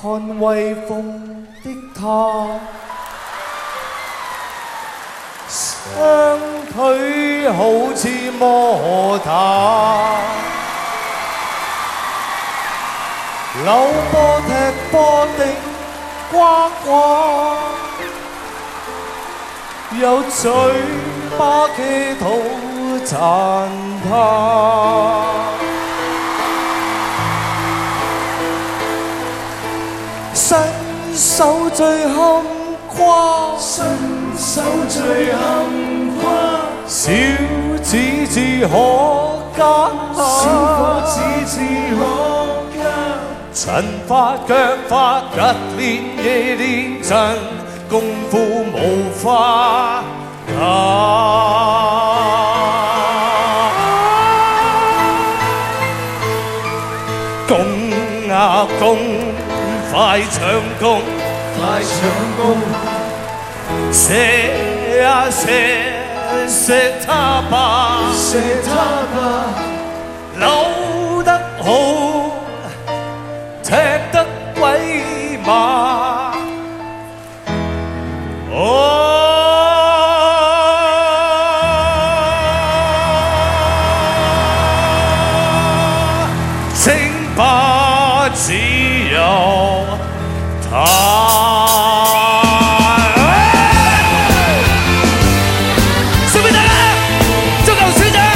看威風的他，雙腿好似摩打，扭波踢波的呱呱，有嘴巴企圖殘他。伸手最坎坷，伸手最坎坷，小子只可加，小伙子只可加，陳法腳法，日練夜練盡，功夫無法假。攻啊攻！快搶攻，快搶攻，射啊射，射他吧，射他吧，扭得好，踢得鬼馬，稱霸只有送俾大家，足球小將。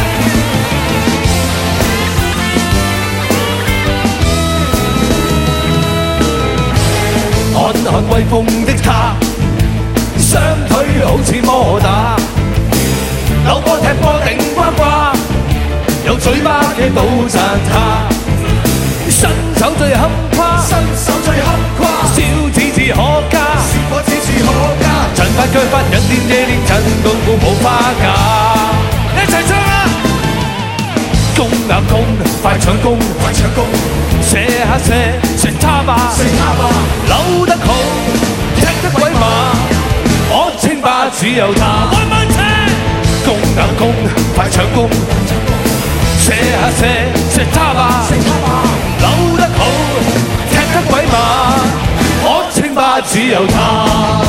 看看威風的他，雙腿好似摩打，扭波踢波頂呱呱，有嘴巴嘅倒讚他。伸手最坎坷，伸手最坎坷，小子只可加，小伙子只可加，盡發腳法，日練夜練真功夫無花假。一齊唱啊！攻啊攻，快搶攻，快搶攻，射下射，射他吧，射他吧，扭得好，踢得鬼馬，我稱霸只有他。慢慢車，攻啊攻，快搶攻，射下射，射他吧，射他吧。扭得好，踢得鬼馬，我稱霸只有他。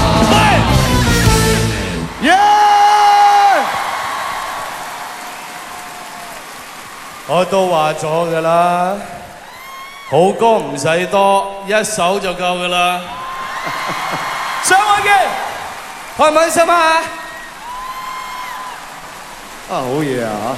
喂，我都話咗㗎啦，好歌唔使多，一首就夠㗎啦。上位嘅，開唔開心啊？好嘢啊！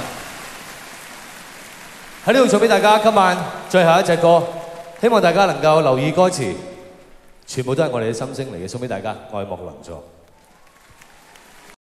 喺呢度送俾大家今晚最後一隻歌，希望大家能夠留意歌詞，全部都係我哋嘅心聲嚟嘅，送俾大家，愛莫能助。